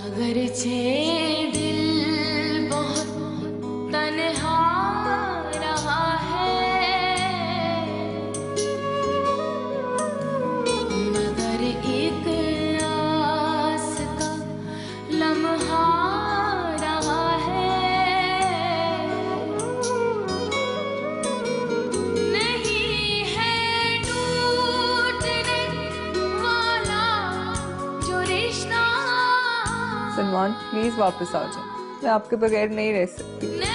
अगरचे दिल बहुत तन्हा रहा है, मगर एक आस का लम्हा रहा है। नहीं है टूटने वाला जो रिश्ता, सलमान प्लीज वापस आ जाओ, मैं आपके बगैर नहीं रह सकती।